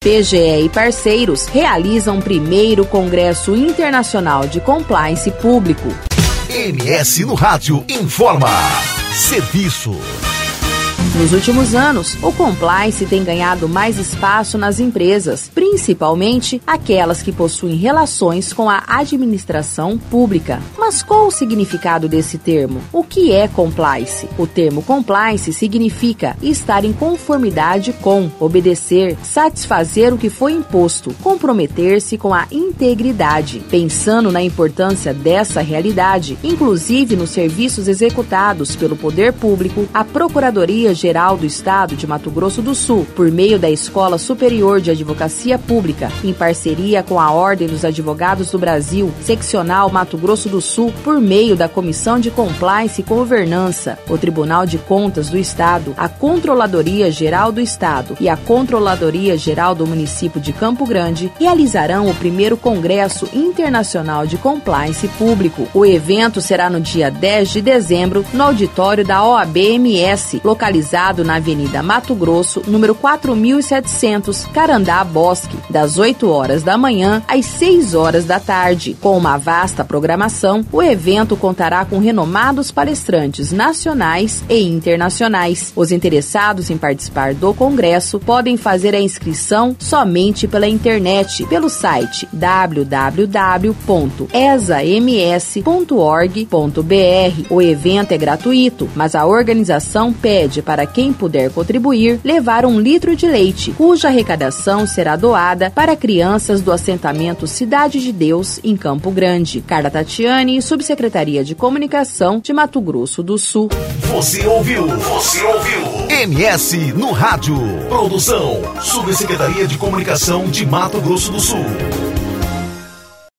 PGE e parceiros realizam o primeiro Congresso Internacional de Compliance Público. MS no Rádio informa. Serviço. Nos últimos anos, o compliance tem ganhado mais espaço nas empresas, principalmente aquelas que possuem relações com a administração pública. Mas qual o significado desse termo? O que é compliance? O termo compliance significa estar em conformidade com, obedecer, satisfazer o que foi imposto, comprometer-se com a integridade. Pensando na importância dessa realidade, inclusive nos serviços executados pelo poder público, a Procuradoria-Geral do Estado de Mato Grosso do Sul, por meio da Escola Superior de Advocacia Pública, em parceria com a Ordem dos Advogados do Brasil, Seccional Mato Grosso do Sul, por meio da Comissão de Compliance e Governança, o Tribunal de Contas do Estado, a Controladoria Geral do Estado e a Controladoria Geral do Município de Campo Grande, realizarão o primeiro Congresso Internacional de Compliance Público. O evento será no dia 10 de dezembro, no auditório da OAB-MS, localizado na Avenida Mato Grosso, número 4700, Carandá Bosque, das 8 horas da manhã às 6 horas da tarde. Com uma vasta programação, o evento contará com renomados palestrantes nacionais e internacionais. Os interessados em participar do congresso podem fazer a inscrição somente pela internet, pelo site www.esams.org.br. O evento é gratuito, mas a organização pede para quem puder contribuir levar 1 litro de leite, cuja arrecadação será doada para crianças do assentamento Cidade de Deus, em Campo Grande. Carla Tatiane, Subsecretaria de Comunicação de Mato Grosso do Sul. Você ouviu? MS no Rádio. Produção, Subsecretaria de Comunicação de Mato Grosso do Sul.